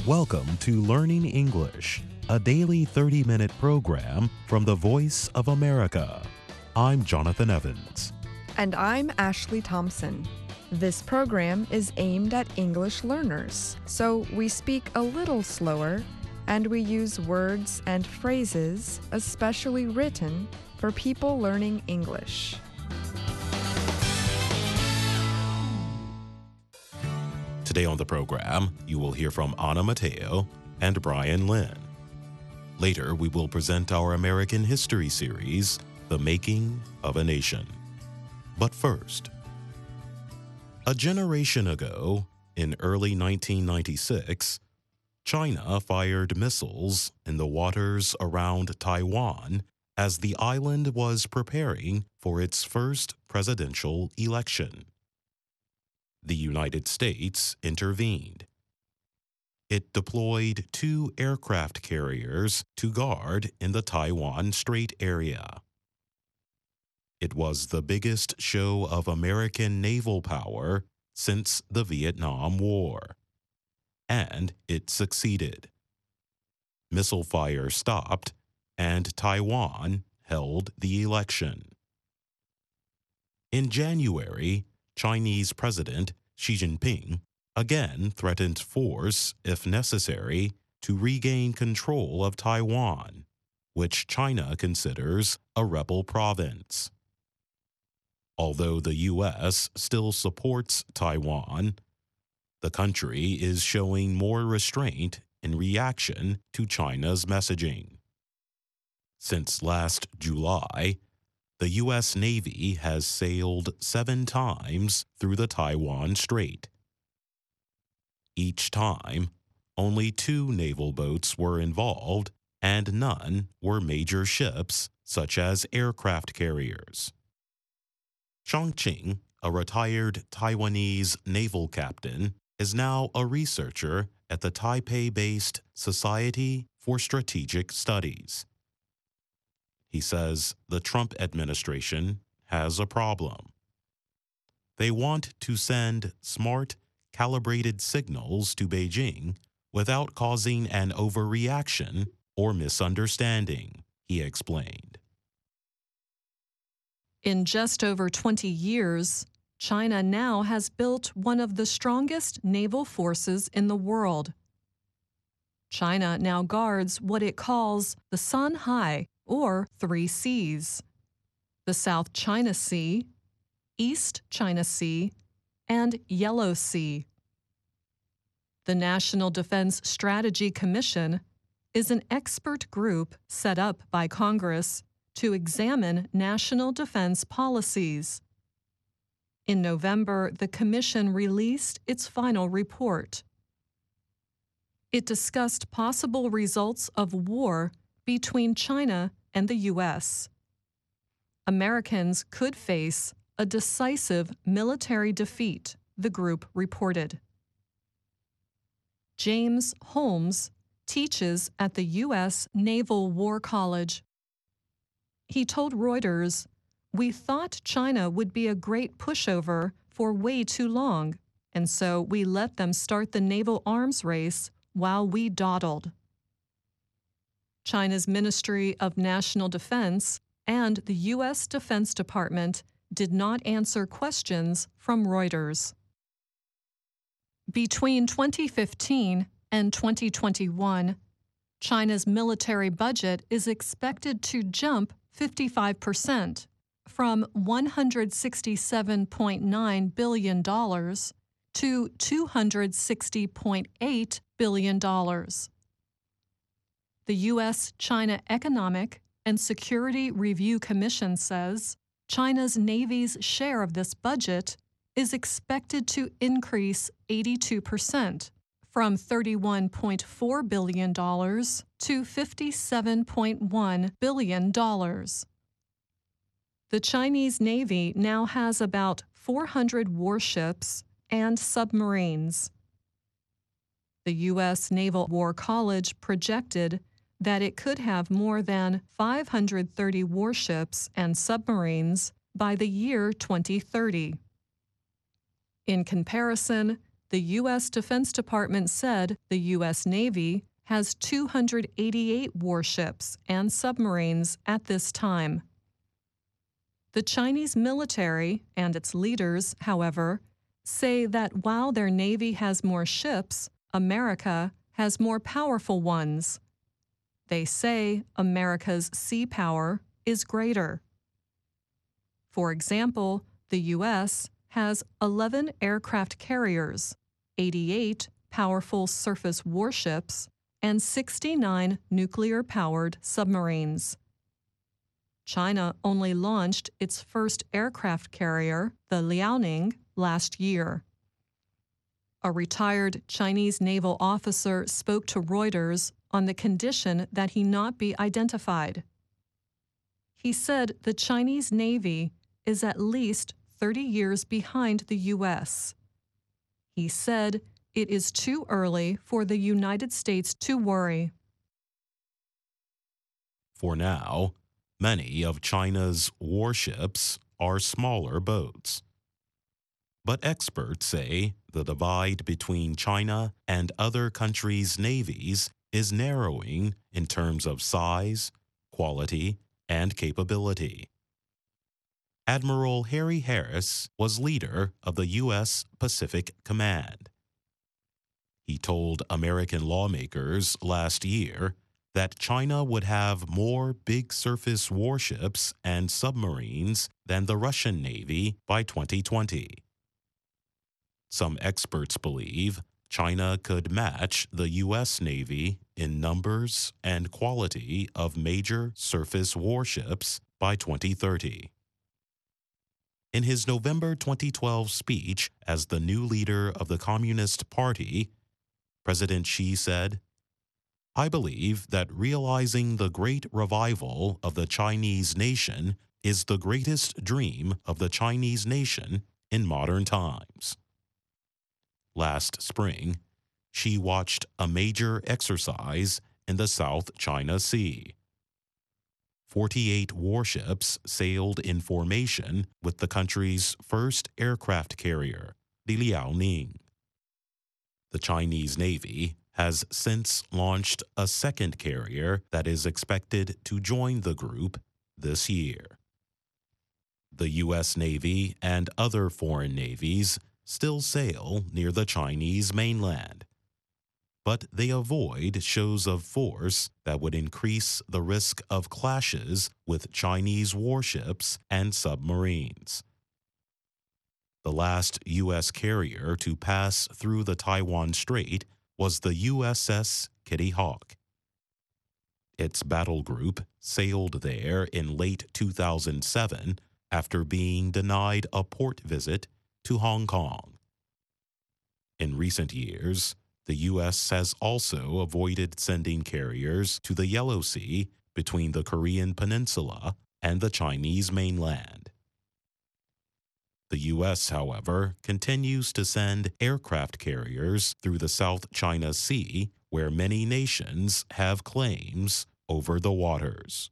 Welcome to Learning English, a daily 30-minute program from the Voice of America. I'm Jonathan Evans. And I'm Ashley Thompson. This program is aimed at English learners, so we speak a little slower and we use words and phrases especially written for people learning English. Today on the program, you will hear from Anna Mateo and Brian Lynn. Later, we will present our American history series, The Making of a Nation. But first, a generation ago, in early 1996, China fired missiles in the waters around Taiwan as the island was preparing for its first presidential election. The United States intervened. It deployed 2 aircraft carriers to guard in the Taiwan Strait area. It was the biggest show of American naval power since the Vietnam War. And it succeeded. Missile fire stopped, and Taiwan held the election. In January, Chinese President Xi Jinping again threatened force, if necessary, to regain control of Taiwan, which China considers a rebel province. Although the U.S. still supports Taiwan, the country is showing more restraint in reaction to China's messaging. Since last July, the U.S. Navy has sailed 7 times through the Taiwan Strait. Each time, only 2 naval boats were involved, and none were major ships such as aircraft carriers. Zhang Qing, a retired Taiwanese naval captain, is now a researcher at the Taipei-based Society for Strategic Studies. He says the Trump administration has a problem. They want to send smart, calibrated signals to Beijing without causing an overreaction or misunderstanding, he explained. In just over 20 years, China now has built one of the strongest naval forces in the world. China now guards what it calls the Sanhai, or 3 seas: the South China Sea, East China Sea, and Yellow Sea. The National Defense Strategy Commission is an expert group set up by Congress to examine national defense policies. In November, the Commission released its final report. It discussed possible results of war between China and the U.S. Americans could face a decisive military defeat, the group reported. James Holmes teaches at the U.S. Naval War College. He told Reuters, "We thought China would be a great pushover for way too long, and so we let them start the naval arms race while we dawdled." China's Ministry of National Defense and the U.S. Defense Department did not answer questions from Reuters. Between 2015 and 2021, China's military budget is expected to jump 55%, from $167.9 billion to $260.8 billion. The U.S.-China Economic and Security Review Commission says China's Navy's share of this budget is expected to increase 82%, from $31.4 billion to $57.1 billion. The Chinese Navy now has about 400 warships and submarines. The U.S. Naval War College projected that it could have more than 530 warships and submarines by the year 2030. In comparison, the U.S. Defense Department said the U.S. Navy has 288 warships and submarines at this time. The Chinese military and its leaders, however, say that while their Navy has more ships, America has more powerful ones. They say America's sea power is greater. For example, the U.S. has 11 aircraft carriers, 88 powerful surface warships, and 69 nuclear-powered submarines. China only launched its first aircraft carrier, the Liaoning, last year. A retired Chinese naval officer spoke to Reuters on the condition that he not be identified. He said the Chinese Navy is at least 30 years behind the U.S. He said it is too early for the United States to worry. For now, many of China's warships are smaller boats. But experts say the divide between China and other countries' navies is narrowing in terms of size, quality, and capability. Admiral Harry Harris was leader of the U.S. Pacific Command. He told American lawmakers last year that China would have more big surface warships and submarines than the Russian Navy by 2020. Some experts believe China could match the U.S. Navy in numbers and quality of major surface warships by 2030. In his November 2012 speech as the new leader of the Communist Party, President Xi said, "I believe that realizing the great revival of the Chinese nation is the greatest dream of the Chinese nation in modern times." Last spring, Xi watched a major exercise in the South China Sea. 48 warships sailed in formation with the country's first aircraft carrier, the Liaoning. The Chinese Navy has since launched a second carrier that is expected to join the group this year. The U.S. Navy and other foreign navies still sail near the Chinese mainland, but they avoid shows of force that would increase the risk of clashes with Chinese warships and submarines. The last U.S. carrier to pass through the Taiwan Strait was the USS Kitty Hawk. Its battle group sailed there in late 2007 after being denied a port visit to Hong Kong. In recent years, the U.S. has also avoided sending carriers to the Yellow Sea between the Korean Peninsula and the Chinese mainland. The U.S., however, continues to send aircraft carriers through the South China Sea, where many nations have claims over the waters.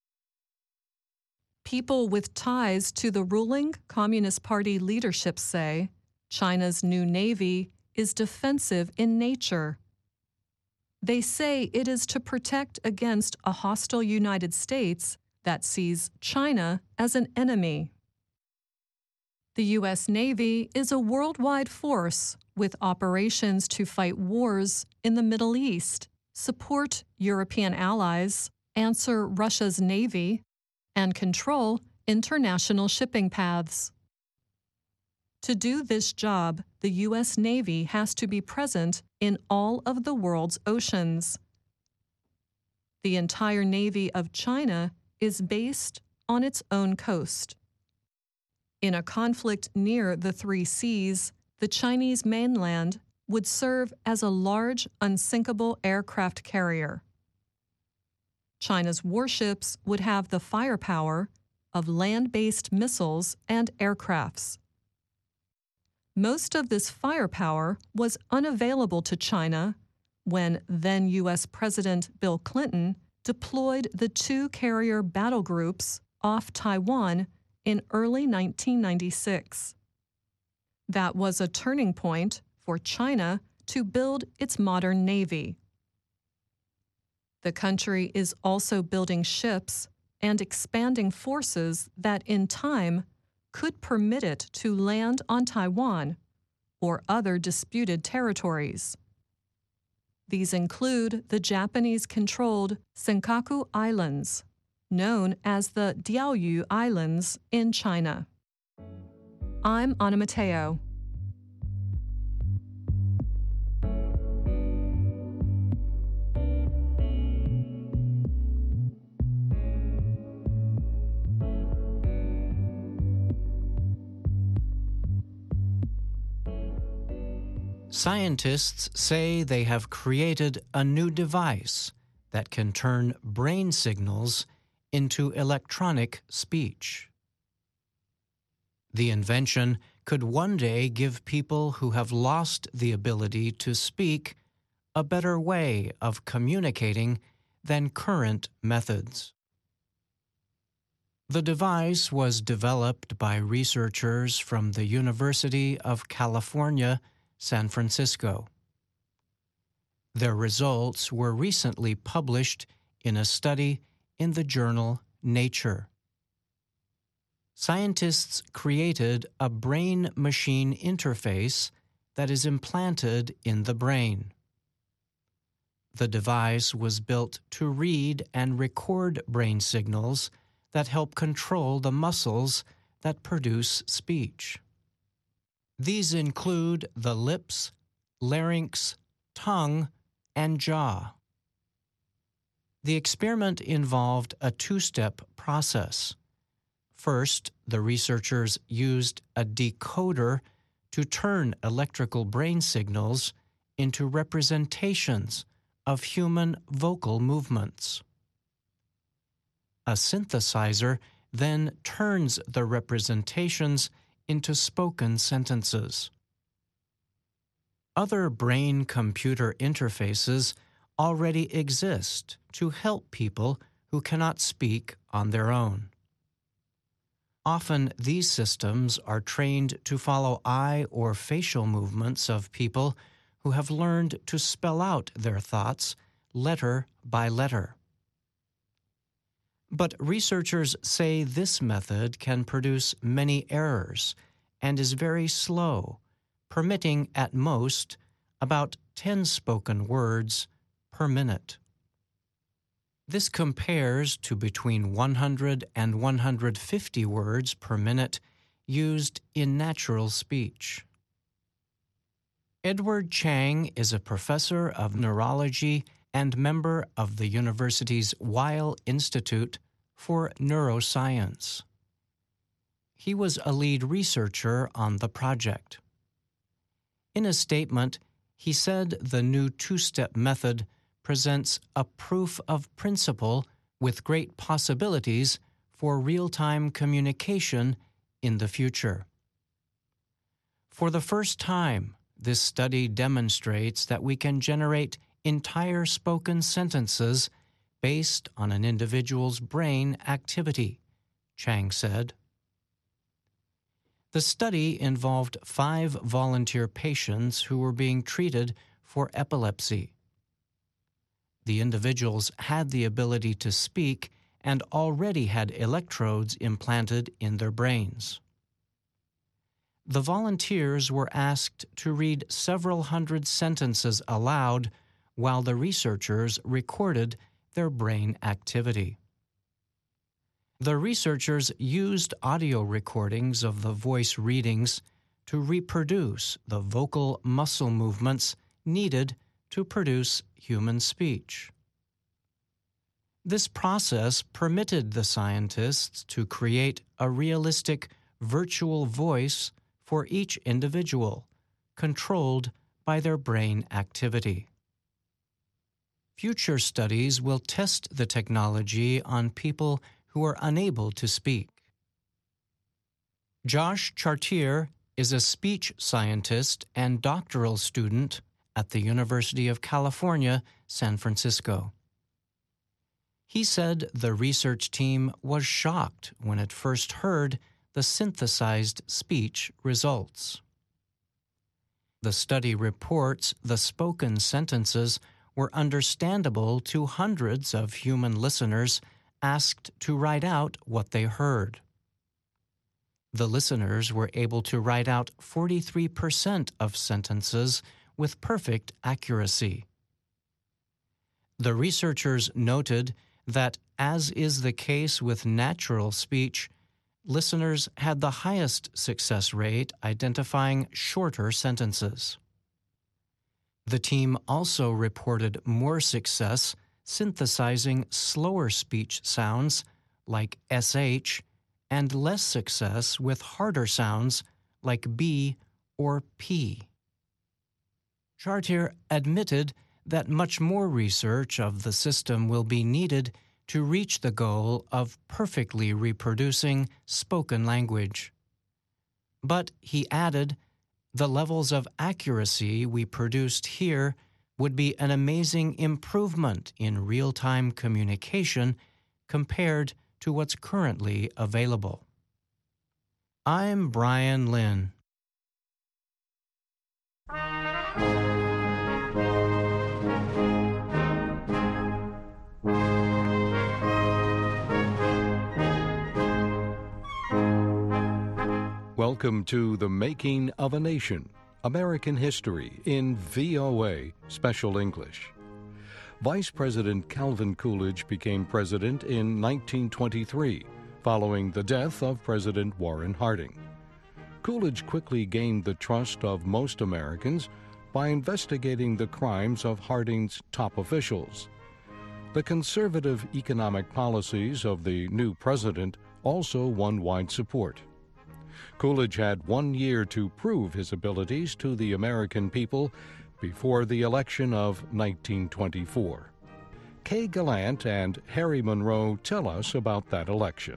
People with ties to the ruling Communist Party leadership say China's new navy is defensive in nature. They say it is to protect against a hostile United States that sees China as an enemy. The U.S. Navy is a worldwide force with operations to fight wars in the Middle East, support European allies, answer Russia's navy, and control international shipping paths. To do this job, the U.S. Navy has to be present in all of the world's oceans. The entire Navy of China is based on its own coast. In a conflict near the Three Seas, the Chinese mainland would serve as a large, unsinkable aircraft carrier. China's warships would have the firepower of land-based missiles and aircrafts. Most of this firepower was unavailable to China when then U.S. President Bill Clinton deployed the two carrier battle groups off Taiwan in early 1996. That was a turning point for China to build its modern navy. The country is also building ships and expanding forces that in time could permit it to land on Taiwan or other disputed territories. These include the Japanese-controlled Senkaku Islands, known as the Diaoyu Islands in China. I'm Anna Matteo. Scientists say they have created a new device that can turn brain signals into electronic speech. The invention could one day give people who have lost the ability to speak a better way of communicating than current methods. The device was developed by researchers from the University of California, San Francisco. Their results were recently published in a study in the journal Nature. Scientists created a brain-machine interface that is implanted in the brain. The device was built to read and record brain signals that help control the muscles that produce speech. These include the lips, larynx, tongue, and jaw. The experiment involved a two-step process. First, the researchers used a decoder to turn electrical brain signals into representations of human vocal movements. A synthesizer then turns the representations into spoken sentences. Other brain-computer interfaces already exist to help people who cannot speak on their own. Often these systems are trained to follow eye or facial movements of people who have learned to spell out their thoughts letter by letter. But researchers say this method can produce many errors and is very slow, permitting at most about 10 spoken words per minute. This compares to between 100 and 150 words per minute used in natural speech. Edward Chang is a professor of neurology and member of the university's Weil Institute for Neuroscience. He was a lead researcher on the project. In a statement, he said the new two-step method presents a proof of principle with great possibilities for real-time communication in the future. For the first time, this study demonstrates that we can generate entire spoken sentences based on an individual's brain activity, Chang said. The study involved 5 volunteer patients who were being treated for epilepsy. The individuals had the ability to speak and already had electrodes implanted in their brains. The volunteers were asked to read several hundred sentences aloud while the researchers recorded their brain activity. The researchers used audio recordings of the voice readings to reproduce the vocal muscle movements needed to produce human speech. This process permitted the scientists to create a realistic virtual voice for each individual, controlled by their brain activity. Future studies will test the technology on people who are unable to speak. Josh Chartier is a speech scientist and doctoral student at the University of California, San Francisco. He said the research team was shocked when it first heard the synthesized speech results. The study reports the spoken sentences were understandable to hundreds of human listeners asked to write out what they heard. The listeners were able to write out 43% of sentences with perfect accuracy. The researchers noted that, as is the case with natural speech, listeners had the highest success rate identifying shorter sentences. The team also reported more success synthesizing slower speech sounds like SH and less success with harder sounds like B or P. Chartier admitted that much more research of the system will be needed to reach the goal of perfectly reproducing spoken language. But, he added, the levels of accuracy we produced here would be an amazing improvement in real-time communication compared to what's currently available. I'm Brian Lynn. Welcome to The Making of a Nation, American History in VOA Special English. Vice President Calvin Coolidge became president in 1923, following the death of President Warren Harding. Coolidge quickly gained the trust of most Americans by investigating the crimes of Harding's top officials. The conservative economic policies of the new president also won wide support. Coolidge had 1 year to prove his abilities to the American people before the election of 1924. Kay Gallant and Harry Monroe tell us about that election.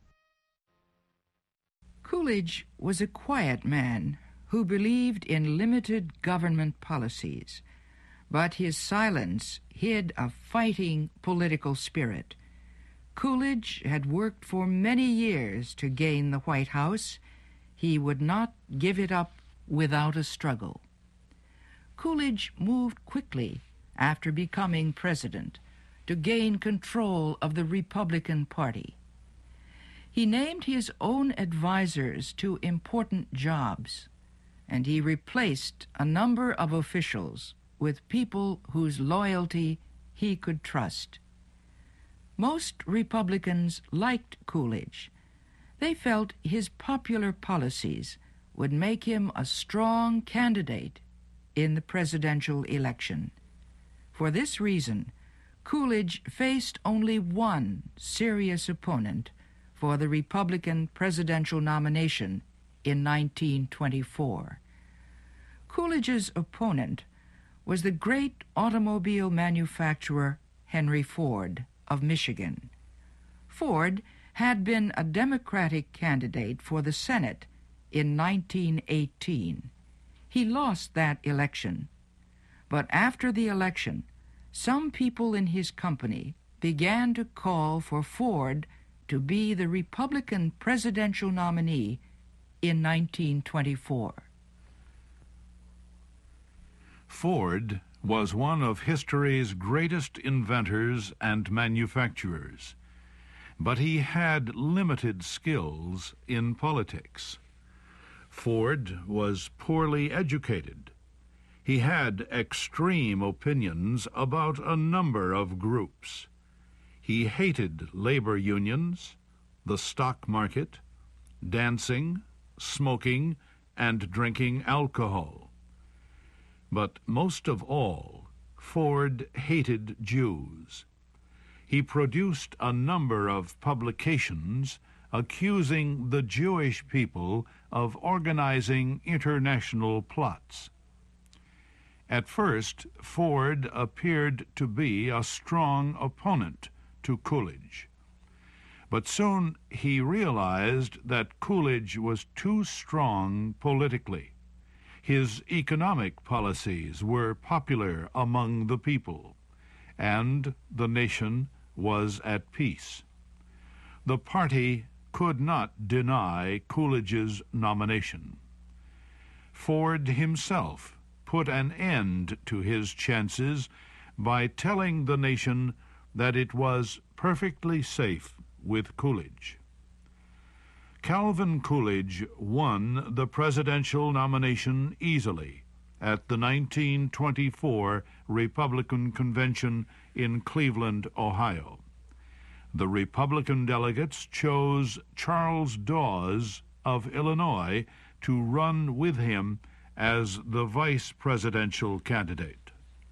Coolidge was a quiet man who believed in limited government policies, but his silence hid a fighting political spirit. Coolidge had worked for many years to gain the White House. He would not give it up without a struggle. Coolidge moved quickly after becoming president to gain control of the Republican Party. He named his own advisors to important jobs, and he replaced a number of officials with people whose loyalty he could trust. Most Republicans liked Coolidge. They felt his popular policies would make him a strong candidate in the presidential election. For this reason, Coolidge faced only one serious opponent for the Republican presidential nomination in 1924. Coolidge's opponent was the great automobile manufacturer Henry Ford of Michigan. Ford had been a Democratic candidate for the Senate in 1918. He lost that election, but after the election, some people in his company began to call for Ford to be the Republican presidential nominee in 1924. Ford was one of history's greatest inventors and manufacturers, but he had limited skills in politics. Ford was poorly educated. He had extreme opinions about a number of groups. He hated labor unions, the stock market, dancing, smoking, and drinking alcohol. But most of all, Ford hated Jews. He produced a number of publications accusing the Jewish people of organizing international plots. At first, Ford appeared to be a strong opponent to Coolidge. But soon he realized that Coolidge was too strong politically. His economic policies were popular among the people, and the nation was at peace. The party could not deny Coolidge's nomination. Ford himself put an end to his chances by telling the nation that it was perfectly safe with Coolidge. Calvin Coolidge won the presidential nomination easily at the 1924 Republican Convention in Cleveland, Ohio. The Republican delegates chose Charles Dawes of Illinois to run with him as the vice presidential candidate.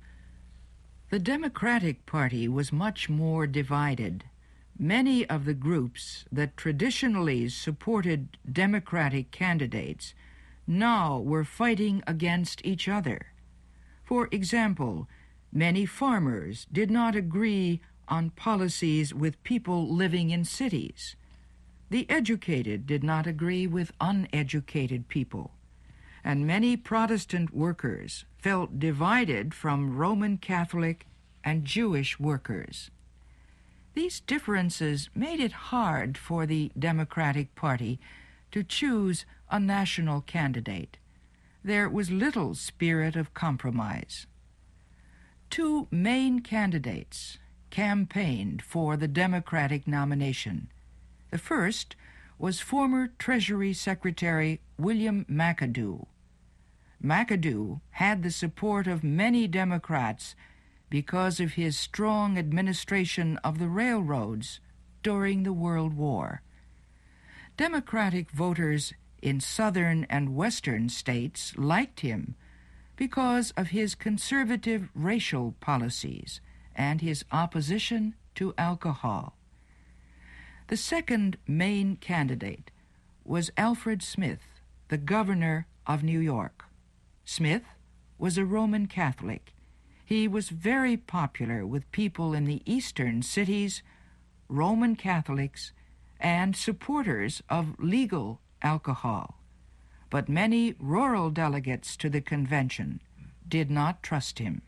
The Democratic Party was much more divided. Many of the groups that traditionally supported Democratic candidates now were fighting against each other. For example, many farmers did not agree on policies with people living in cities. The educated did not agree with uneducated people. And many Protestant workers felt divided from Roman Catholic and Jewish workers. These differences made it hard for the Democratic Party to choose a national candidate. There was little spirit of compromise. Two main candidates campaigned for the Democratic nomination. The first was former Treasury Secretary William McAdoo. McAdoo had the support of many Democrats because of his strong administration of the railroads during the World War. Democratic voters in southern and western states liked him because of his conservative racial policies and his opposition to alcohol. The second main candidate was Alfred Smith, the governor of New York. Smith was a Roman Catholic. He was very popular with people in the eastern cities, Roman Catholics, and supporters of legal alcohol. But many rural delegates to the convention did not trust him.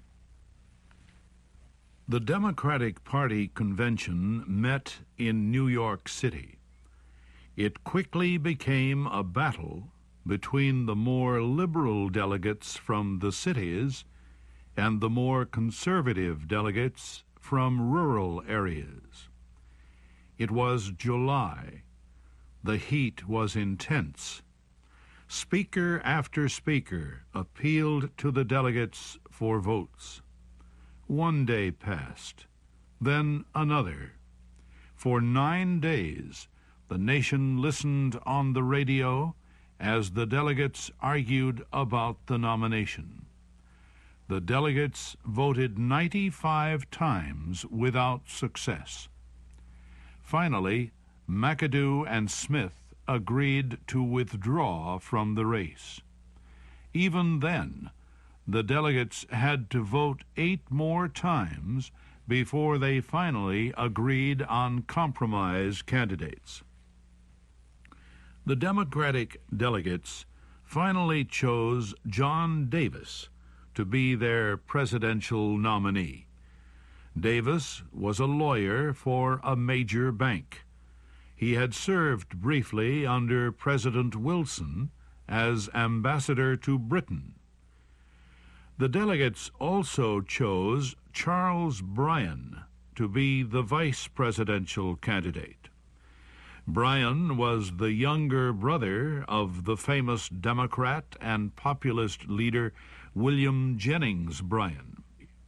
The Democratic Party convention met in New York City. It quickly became a battle between the more liberal delegates from the cities and the more conservative delegates from rural areas. It was July. The heat was intense. Speaker after speaker appealed to the delegates for votes. One day passed, then another. For 9 days, the nation listened on the radio as the delegates argued about the nomination. The delegates voted 95 times without success. Finally, McAdoo and Smith agreed to withdraw from the race. Even then, the delegates had to vote 8 more times before they finally agreed on compromise candidates. The Democratic delegates finally chose John Davis to be their presidential nominee. Davis was a lawyer for a major bank. He had served briefly under President Wilson as ambassador to Britain. The delegates also chose Charles Bryan to be the vice presidential candidate. Bryan was the younger brother of the famous Democrat and populist leader William Jennings Bryan.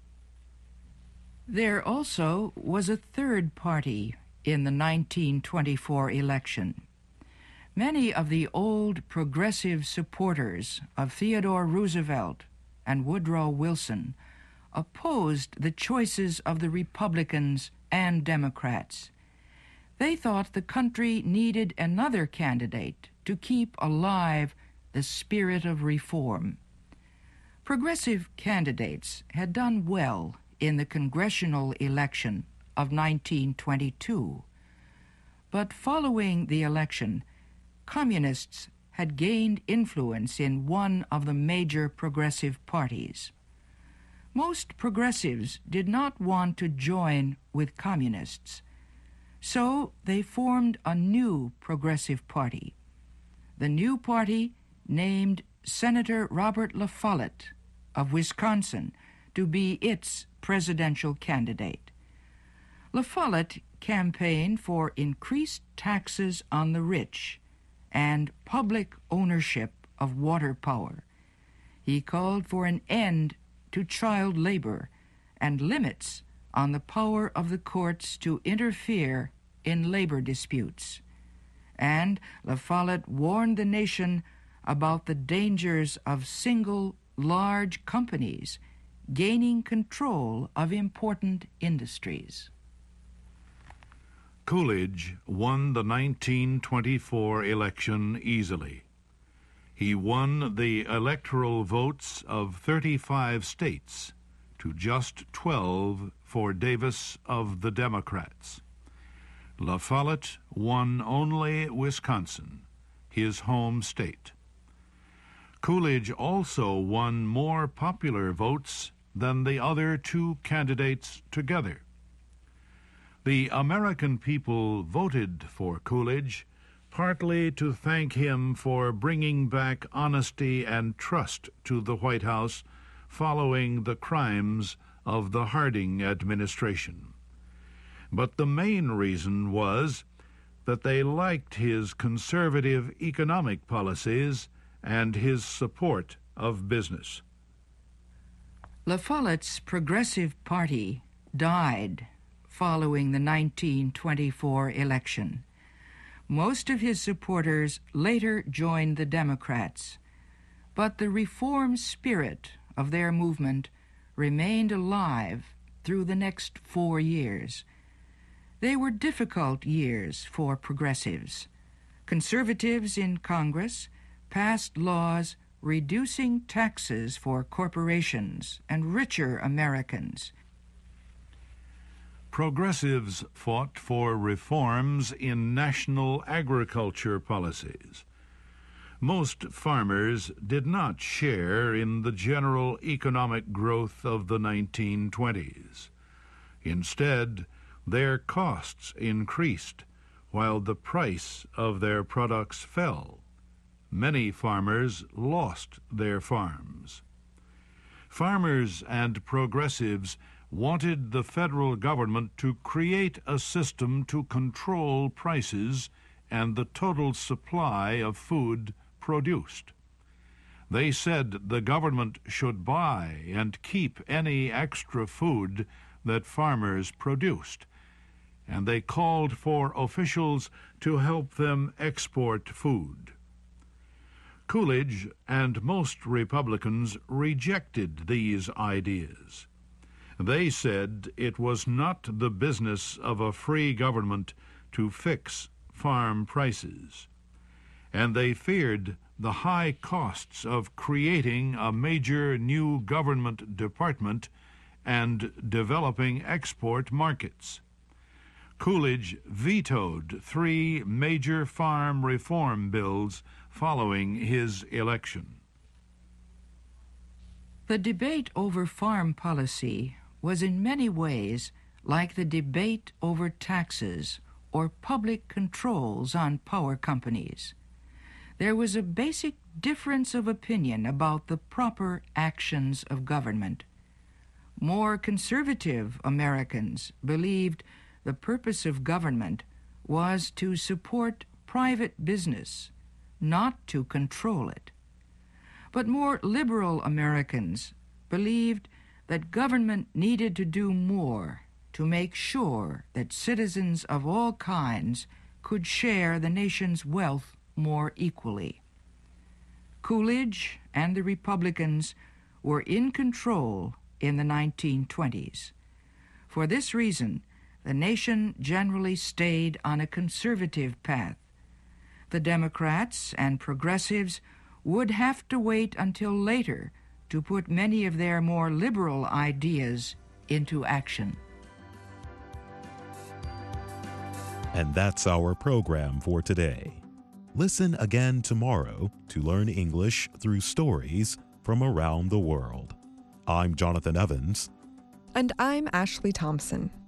There also was a third party in the 1924 election. Many of the old progressive supporters of Theodore Roosevelt and Woodrow Wilson opposed the choices of the Republicans and Democrats. They thought the country needed another candidate to keep alive the spirit of reform. Progressive candidates had done well in the congressional election of 1922. But following the election, communists had gained influence in one of the major progressive parties. Most progressives did not want to join with communists, so they formed a new progressive party. The new party, named Senator Robert La Follette of Wisconsin to be its presidential candidate. La Follette campaigned for increased taxes on the rich and public ownership of water power. He called for an end to child labor and limits on the power of the courts to interfere in labor disputes. And La Follette warned the nation about the dangers of single large companies gaining control of important industries. Coolidge won the 1924 election easily. He won the electoral votes of 35 states to just 12 for Davis of the Democrats. La Follette won only Wisconsin, his home state. Coolidge also won more popular votes than the other two candidates together. The American people voted for Coolidge partly to thank him for bringing back honesty and trust to the White House following the crimes of the Harding administration. But the main reason was that they liked his conservative economic policies and his support of business. La Follette's Progressive Party died following the 1924 election. Most of his supporters later joined the Democrats, but the reform spirit of their movement remained alive through the next 4 years. They were difficult years for progressives. Conservatives in Congress passed laws reducing taxes for corporations and richer Americans. Progressives fought for reforms in national agriculture policies. Most farmers did not share in the general economic growth of the 1920s. Instead, their costs increased while the price of their products fell. Many farmers lost their farms. Farmers and progressives wanted the federal government to create a system to control prices and the total supply of food produced. They said the government should buy and keep any extra food that farmers produced, and they called for officials to help them export food. Coolidge and most Republicans rejected these ideas. They said it was not the business of a free government to fix farm prices, and they feared the high costs of creating a major new government department and developing export markets. Coolidge vetoed 3 major farm reform bills following his election. The debate over farm policy was in many ways like the debate over taxes or public controls on power companies. There was a basic difference of opinion about the proper actions of government. More conservative Americans believed the purpose of government was to support private business, not to control it. But more liberal Americans believed that government needed to do more to make sure that citizens of all kinds could share the nation's wealth more equally. Coolidge and the Republicans were in control in the 1920s. For this reason, the nation generally stayed on a conservative path. The Democrats and progressives would have to wait until later to put many of their more liberal ideas into action. And that's our program for today. Listen again tomorrow to learn English through stories from around the world. I'm Jonathan Evans. And I'm Ashley Thompson.